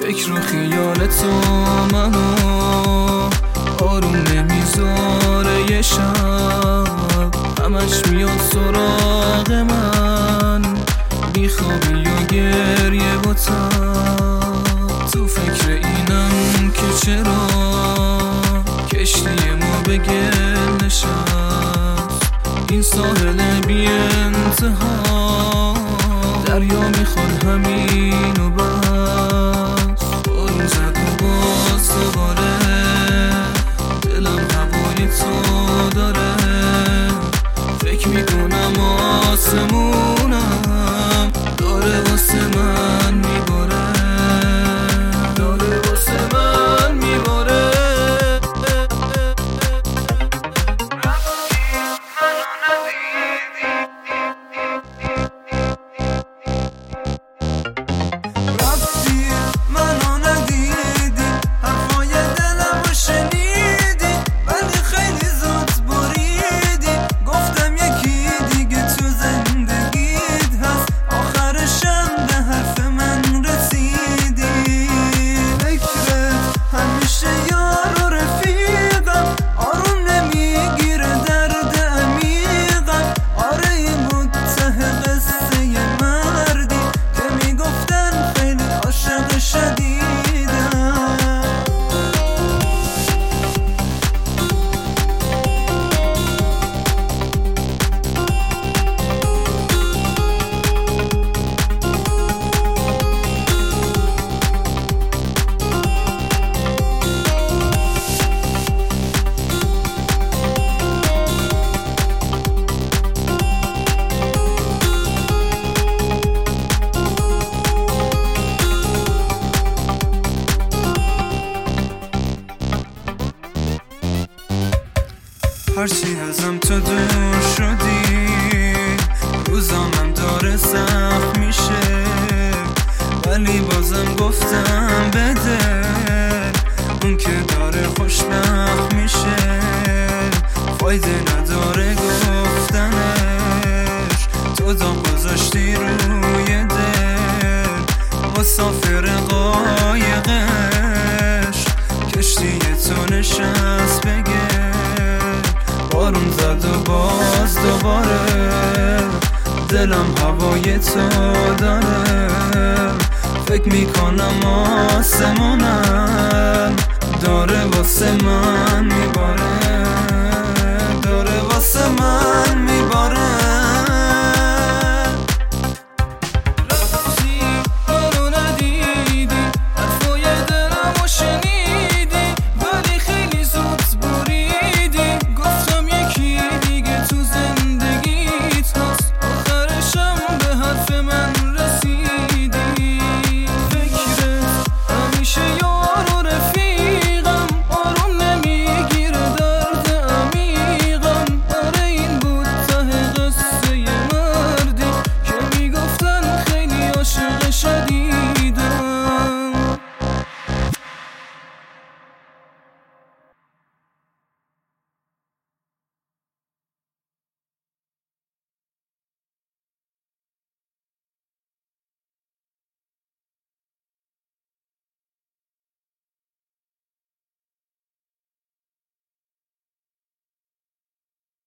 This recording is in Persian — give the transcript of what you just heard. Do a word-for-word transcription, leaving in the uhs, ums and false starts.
فکر و خیال تو منو آروم نمیذاره، یه شب همش میاد سراغ من، بیخوابی و گریه با تب. تو فکر اینم که چرا کشتی ما به گل نشست، این ساحل بی انتها دریا میخواد همین و بس. بارون زد و باز دوباره دلم هوای تو داره، فکر میکنم آسمونم داره واسه من میباره، داره واسه من میباره. هرچی ازم تو دور شدی روزامم داره سخت میشه، ولی بازم گفتم بده اون که داره خوشبخت میشه. فایده نداره گفتنش، تو داغ گذاشتی روی دل، مسافر قایقش کشتی تو نشست بگه. بارون زد و باز دوباره دلم هوای تو داره، فکر میکنم آسمونم داره واسه من میباره، داره واسه من میباره.